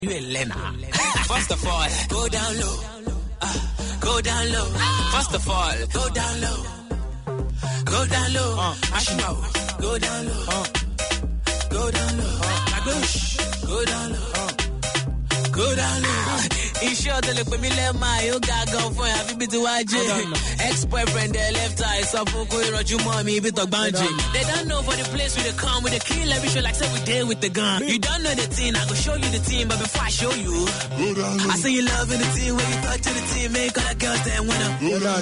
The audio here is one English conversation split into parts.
You ain't Lena. First of all, go down low. Go down low. First of all, go down low. Go down low. Ashimo. Go down low. Go down low. Magush. Go down low. Go down low. Sure to look for me left my you got go for you. Have you been to YG? Ex-boyfriend they left eye. So for you mommy bit of banji. They don't know for the place with the come with the kill every show like say we did with the gun. You don't know the team, I go show you the team, but before I show you, I say you love in the team when you touch the team, make all the girls then winner.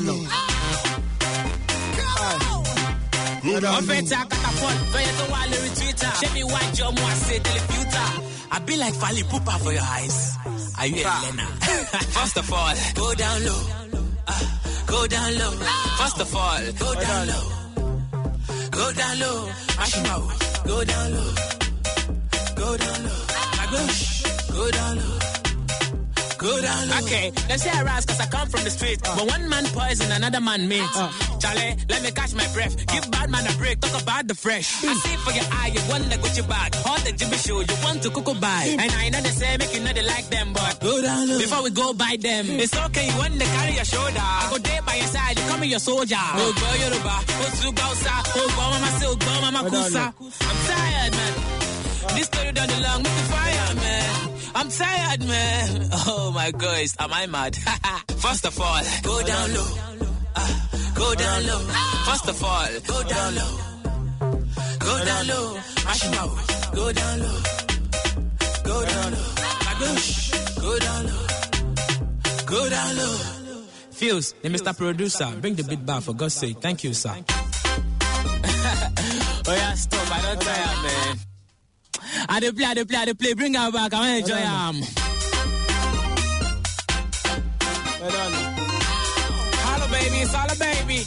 On fait ça catapult, fais ton wall le Twitter. Chez me white job moi c'est telefuta. I be like Fally Pupa for your eyes. Are you Elena? First of all, go down low. Go down low. First of all, go down low. Go down low. Ashimo. Go down low. Go down low. Magush. Go down low. Go down low. Okay, let's say I rise cause I come from the street. But one man poison, another man meat. Charlie, let me catch my breath. Give bad man a break, talk about the fresh. I see for your eye, you want to go your bag. Hot the Jimmy show, you want to cook buy. And I know they say make you know they like them, but go down low. Before we go buy them, it's okay, you want to carry your shoulder. I go there by your side, you come in your soldier. Oh, go Yoruba, oh, Zugausa, oh, go mama, say, oh, go mama, Kusa. I'm tired, man. This story done long, make the fire, man. I'm tired, man. Oh my gosh, am I mad? First of all, go down low. Go down low. First of all, go down low. Go down low. Ashimo. Go down low. Go down low. Magush. Go down low. Go down low. Fuse, the Mr. Producer, bring the beat back for God's sake. Thank you, sir. Oh yeah, stop. I don't tire, man. I dey play. Bring her back. I want to enjoy him. Hello, baby. It's all a baby.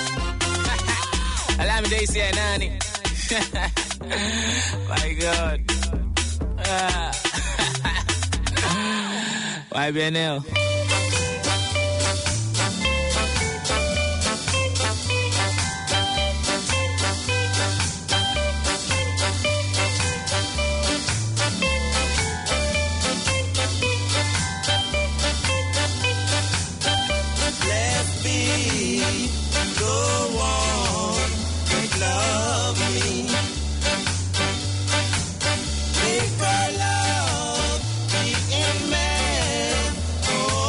Allow me to say, Nani. My God. YBNL. Make our love be in man. Oh.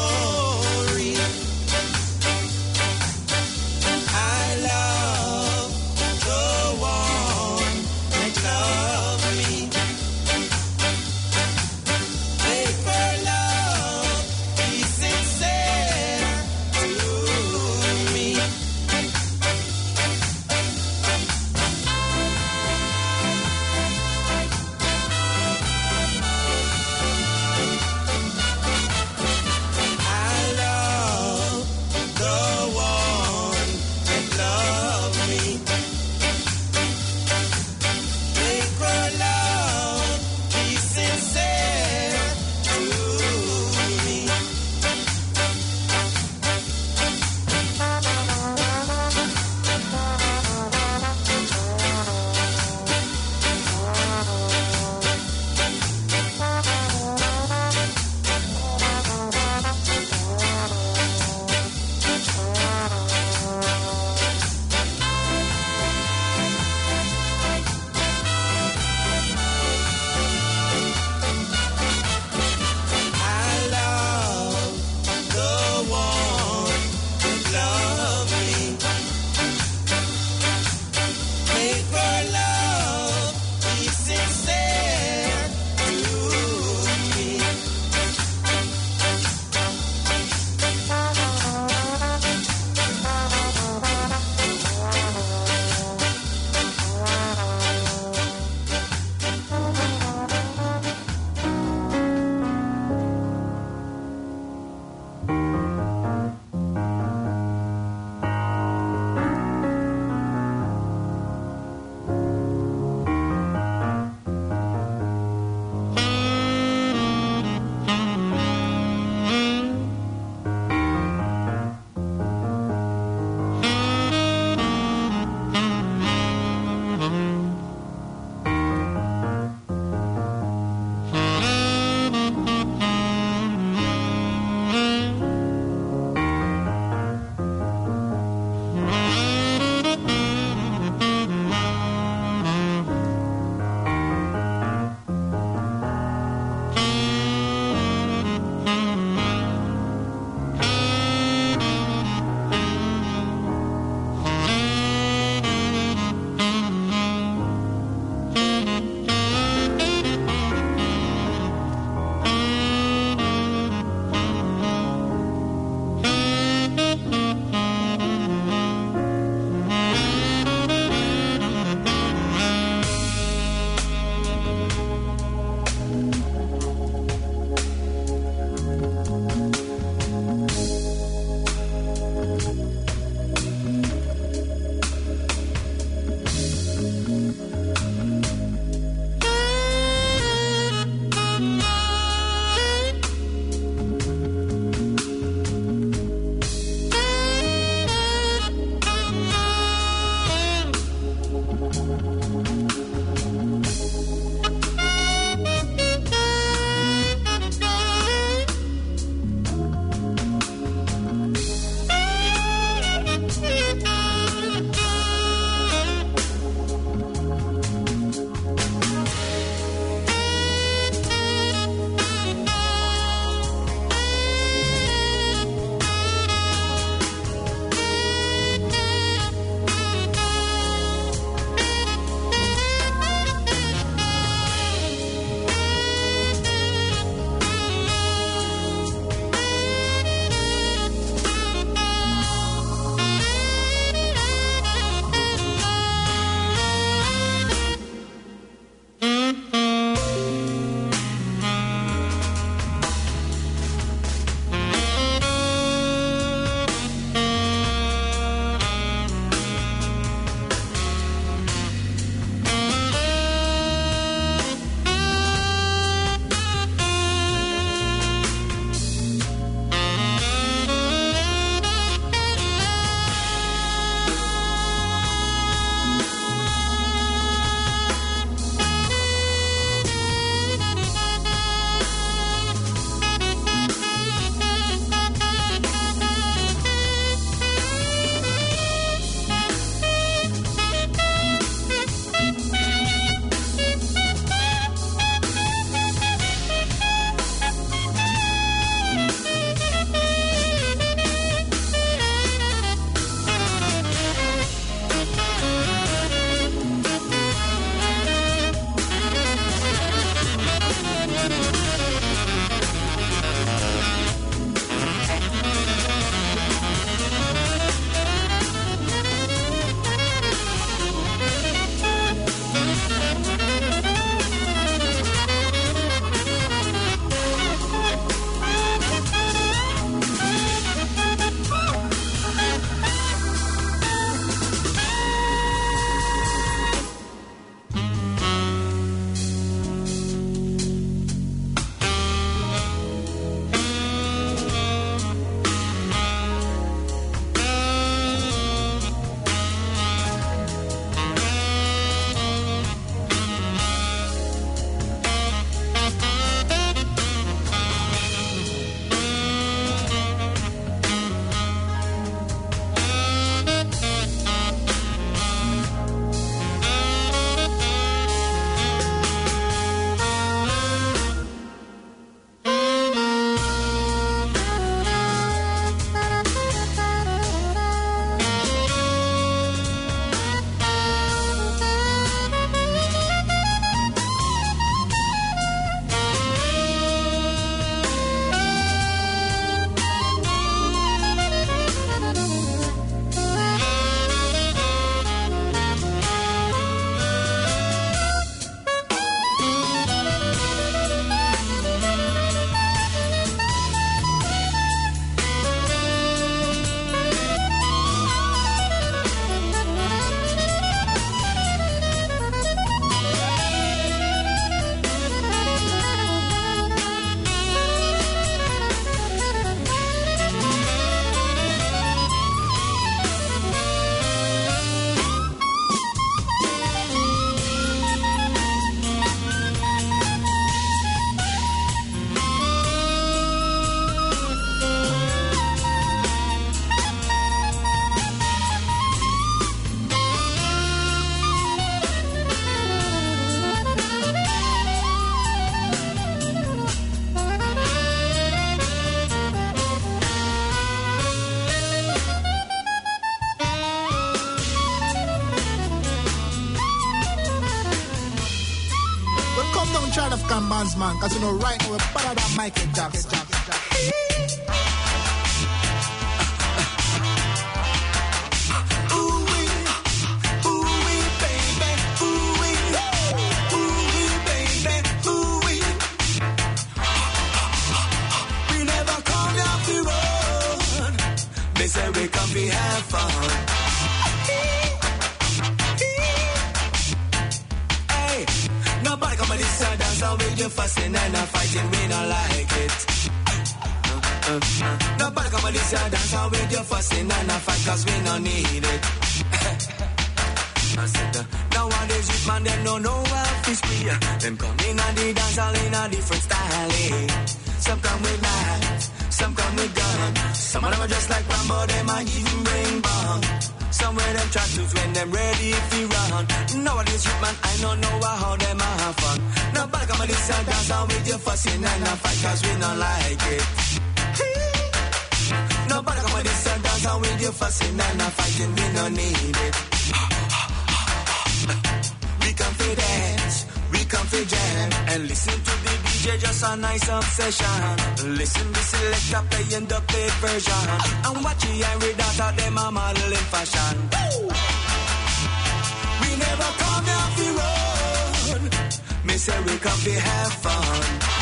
Evans, man. Cause you know right now we're better than Michael Jackson. Say we come to have fun. Hey, nobody come on this side dance out with you fussing and fighting. We not like it. Nobody come on this side dance out with you fussing and fight 'cause we not need it. I said, nowadays youth man them don't know how to free. Them come in and the dance all in a different style. Some come with knives, some come with guns. Some of them are just like Rambo, they might even bring bomb. Some wear them tattoos when them ready if you run. Nowadays youth man, I don't know how them have fun. Nobody come on this side dance out with you fussing and fight 'cause we not like it. Nobody come on this side dance out with you fussing and fighting, we don't need it. We come for dance, we come for jam, and listen to the DJ, just a nice obsession. Listen to selector playing the paid version, and watch the Henry daughter, them a model in fashion. Woo! We never come down the road, me say we come to have fun.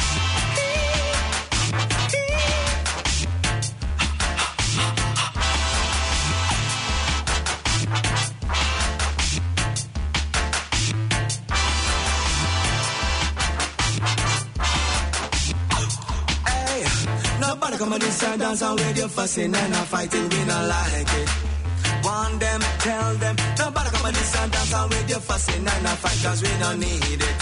Nobody come on this side dance and with you fussing and fighting, we not like it. Want them, tell them. Nobody come on this side dance and with you fussing and fight 'cause we don't need it.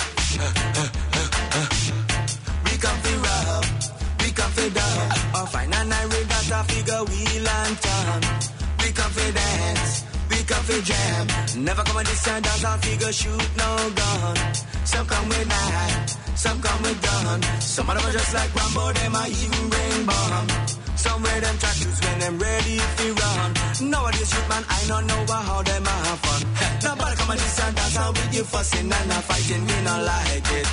We come for rough, we come for dub. Or fine and I read that a figure wheel and turn. We come for dance, we come for jam. Never come on this side dance and figure shoot no gun. Some come with knife, some come with gun. Some of them are just like Rambo, they might even bring bomb. Some wear them tattoos when them ready if you run. Nowadays youth man, I don't know how them have fun. Nobody come on this and dance out with you fussing and fighting, we not like it.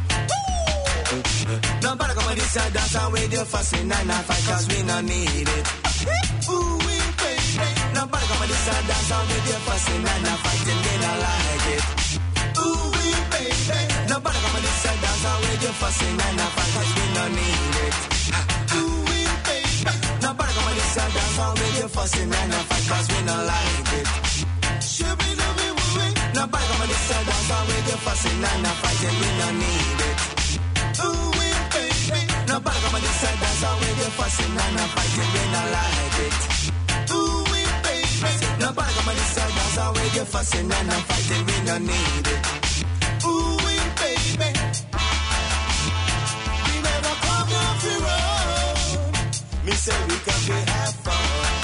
Nobody come on this and dance out with you fussing and fight 'cause we not need it. Ooh, we baby. Nobody come on this and dance out with you fussing and fighting, we not like it. Ooh, we baby. Nobody come on this side dance out with you fussing and fight 'cause we don't need it. Ooh, we baby. Nobody come on this side dance out with you fussing and fight 'cause we don't like it. Nobody come on this side dance out with you fussing and fighting, we don't need it. Ooh, we baby. Nobody come on this side dance out with you fussing and fighting, we don't like it. Ooh, we baby. Nobody come on this side dance out with you fussing and fighting, we don't need it. Ooh, we baby. We never come off the road. Me say we can be have fun.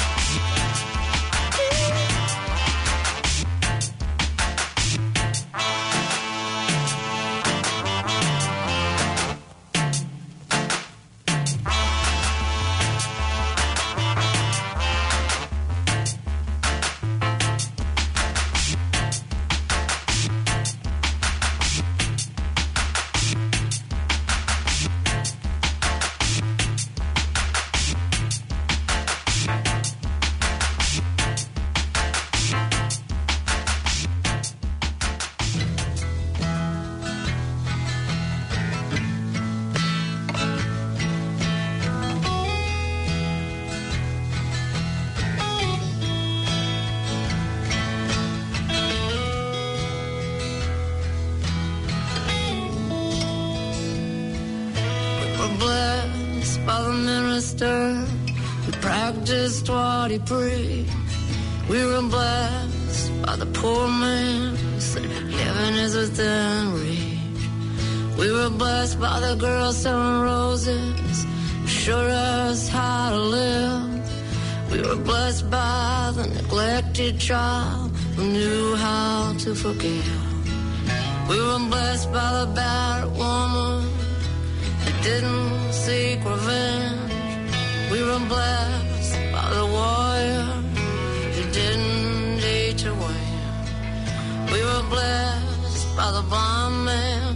Practiced what he preached. We were blessed by the poor man who said heaven is within reach. We were blessed by the girl selling roses who showed us how to live. We were blessed by the neglected child who knew how to forgive. We were blessed by the battered woman who didn't seek revenge. We were blessed by the warrior who didn't dare to win. We were blessed by the blind man who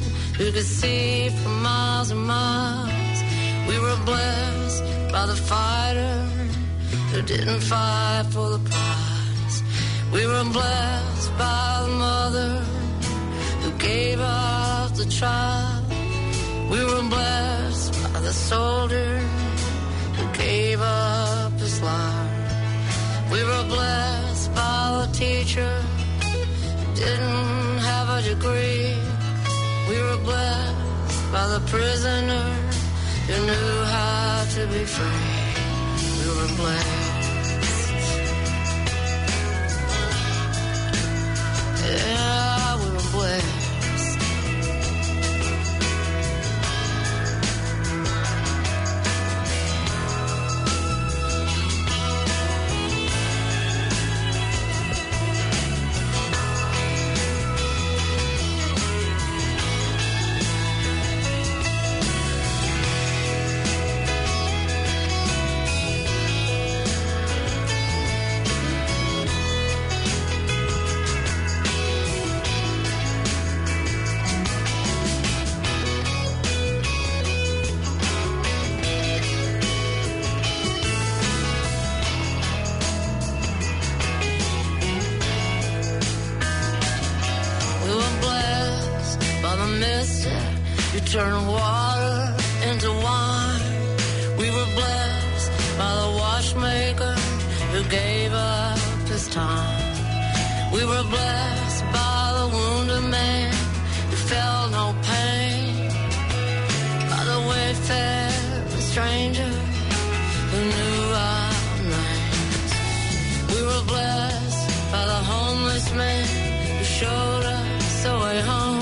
who could see for miles and miles. We were blessed by the fighter who didn't fight for the prize. We were blessed by the mother who gave up the child. We were blessed by the soldier who gave up his life. We were blessed by the teacher who didn't have a degree. We were blessed by the prisoner who knew how to be free. We were blessed. Yeah, we were blessed. Turn water into wine. We were blessed by the watchmaker who gave up his time. We were blessed by the wounded man who felt no pain, by the wayfarer stranger who knew our names. We were blessed by the homeless man who showed us the way home.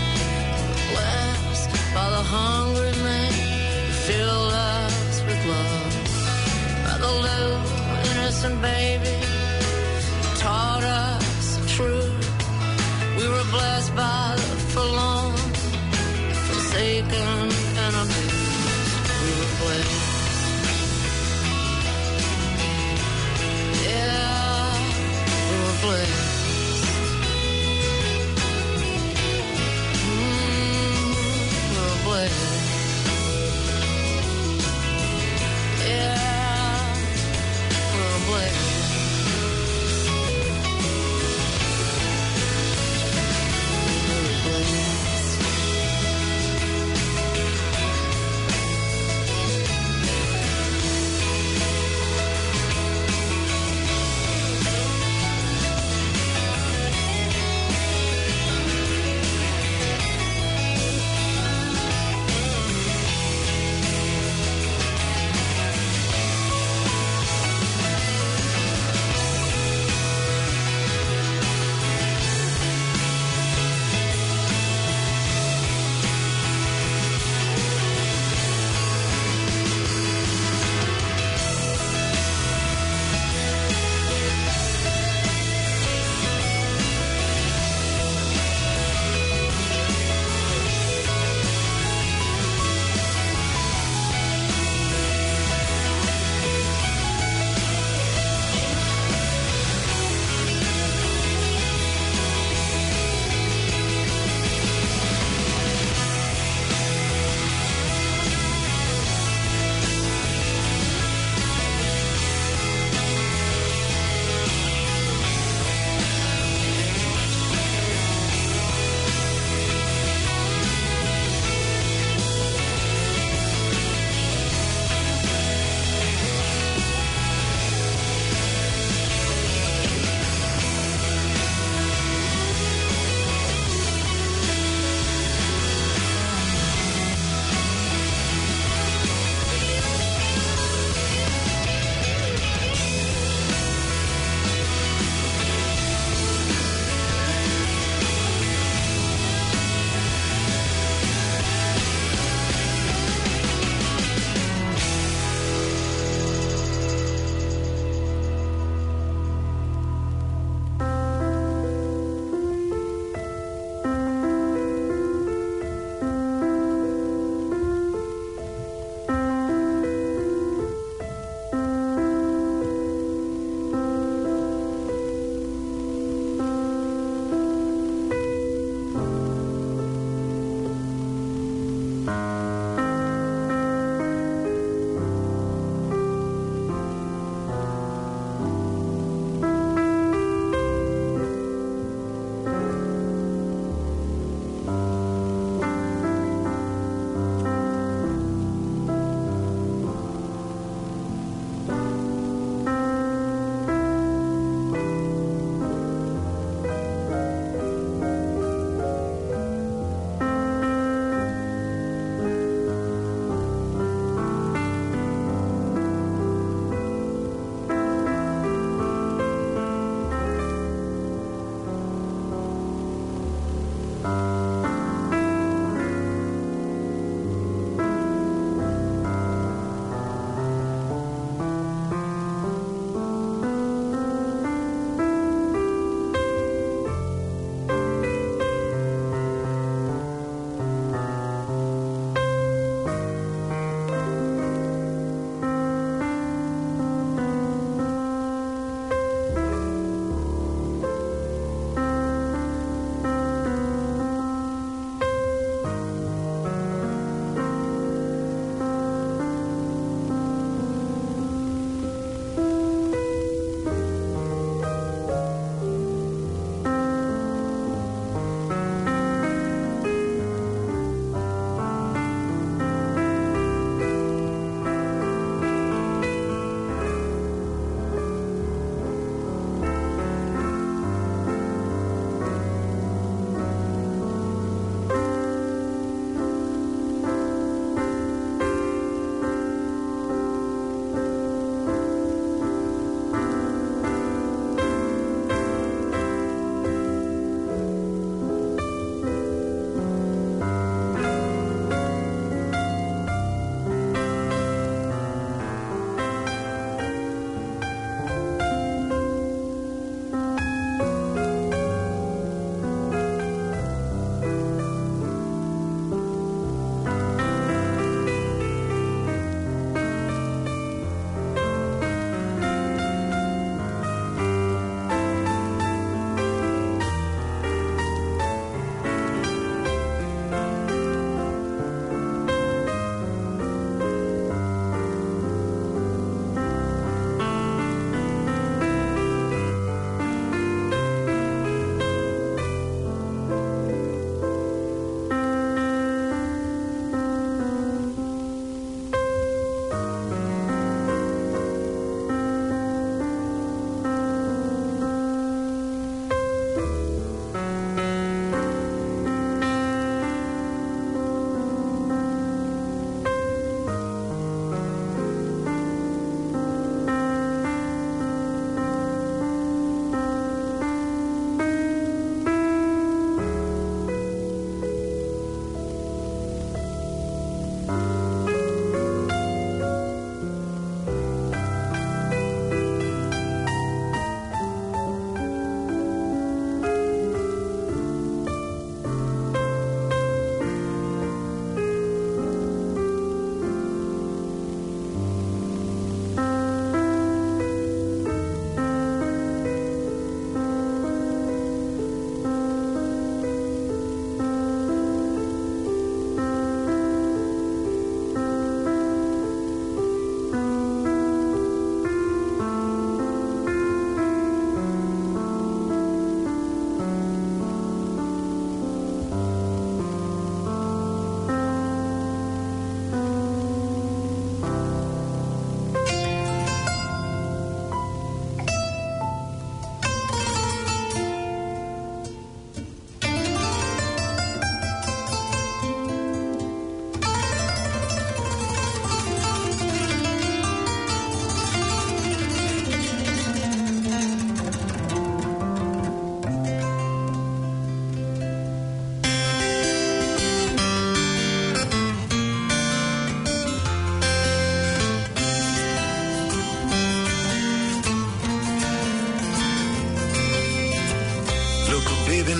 By the hungry man who filled us with love. By the little innocent baby who taught us the truth. We were blessed by the forlorn, forsaken and abused. We were blessed. Yeah, we were blessed.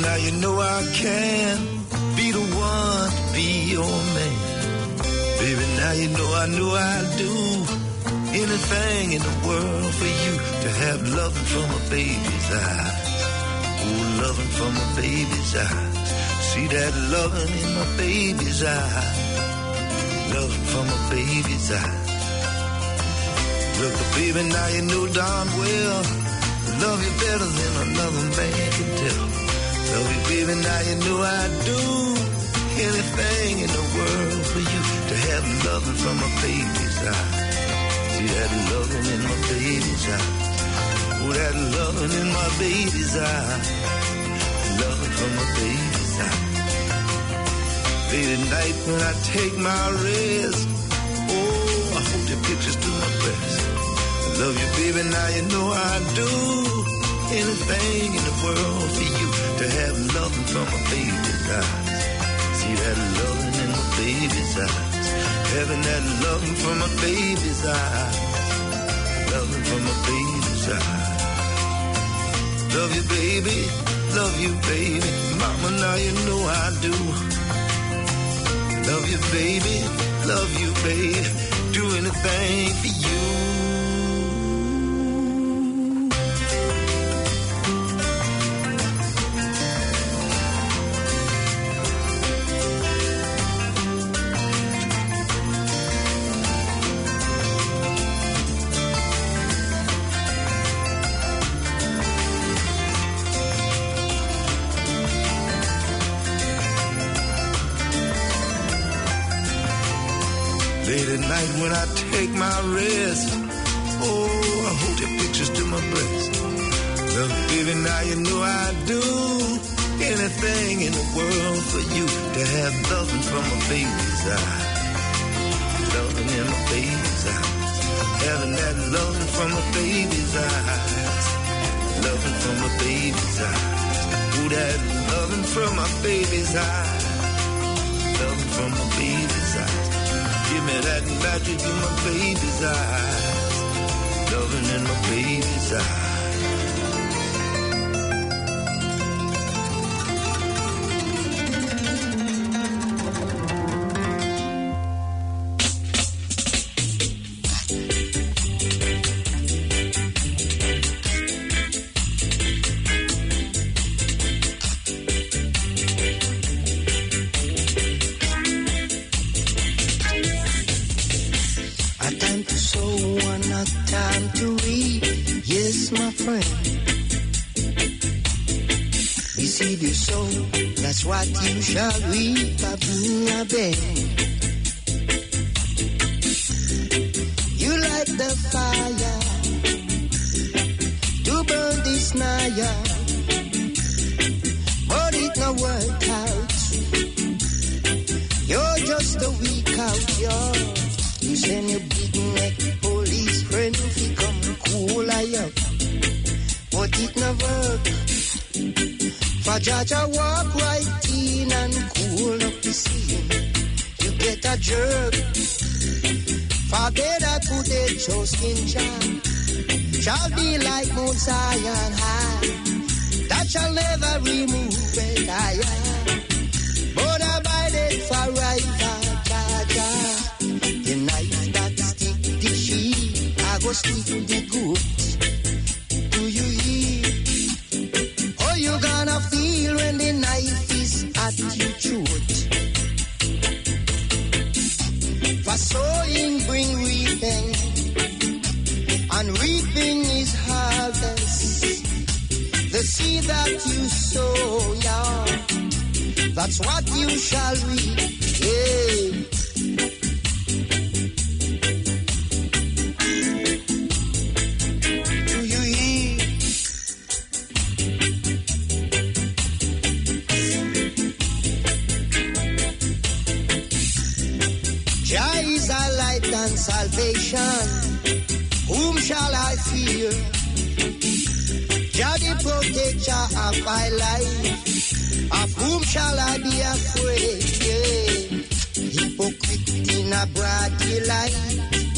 now you know I can be the one to be your man. Baby, now you know I'd do anything in the world for you to have loving from a baby's eyes. Oh, loving from a baby's eyes. See that loving in my baby's eyes. Loving from a baby's eyes. Look, baby, now you know darn well love you better than another man can tell. Love you, baby, now you know I'd do anything in the world for you to have loving from a baby's eyes. See that loving in my baby's eyes. Oh, that loving in my baby's eyes. Loving from my baby's eyes. Late at night when I take my rest, oh, I hold your pictures to my breast. I love you, baby, now you know I'd do anything in the world for you to have loving from a baby's eyes. See that loving in my baby's eyes. Having that loving from my baby's eyes. Loving from my baby's eyes. Love you, baby. Love you, baby. Mama, now you know I do. Love you, baby. Love you, baby. Do anything for you. Late at night when I take my rest, oh, I hold your pictures to my breast. Love, baby, now you know I'd do anything in the world for you to have loving from a baby's eyes. Loving in my baby's eyes. Having that loving from a baby's eyes. Loving from a baby's eyes. Oh, that loving from my baby's eyes. Loving from my baby's eyes. Give me that magic in my baby's eyes. Loving in my baby's eyes. That's what you shall reap, Abuna Ben. You light the fire to burn this naya, but it no work out. You're just a weak out, yo. You send your big neck police friend to come cool I up, but it no work. For Jaja walk right in and cool up the scene. You get a jerk. For better today, just in charm. Shall be like Mount Zion high. That shall never remove it higher. But abided forever, Jaja. The knife that stick the sheep, I go stick the goat. Do you hear? Oh, you gonna feel when the knife is at your throat. For sowing bring reaping, and reaping is harvest. The seed that you sow, yeah, that's what you shall reap. Yeah. Salvation, whom shall I fear? Jah the protector of my life, of whom shall I be afraid? Yeah. Hypocrite in a broad daylight,